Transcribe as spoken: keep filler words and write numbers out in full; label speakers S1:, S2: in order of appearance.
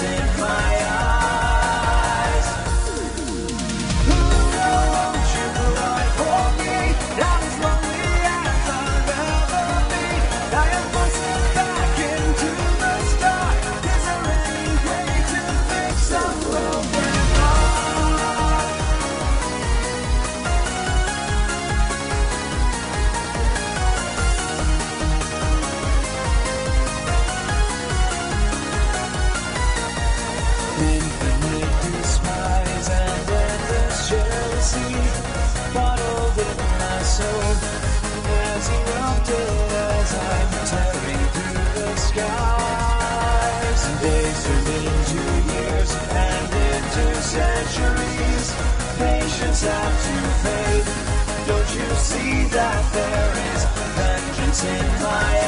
S1: in my eyes. Who won't you cry for me? I'm as lonely as I'll ever be. I am forcing back into the start. Is there any way to fix a broken heart? Infinite despise and endless jealousy bottled in my soul has erupted as I'm tearing through the skies. Days turn into years and into centuries. Patience have to fade. Don't you see that there is vengeance in my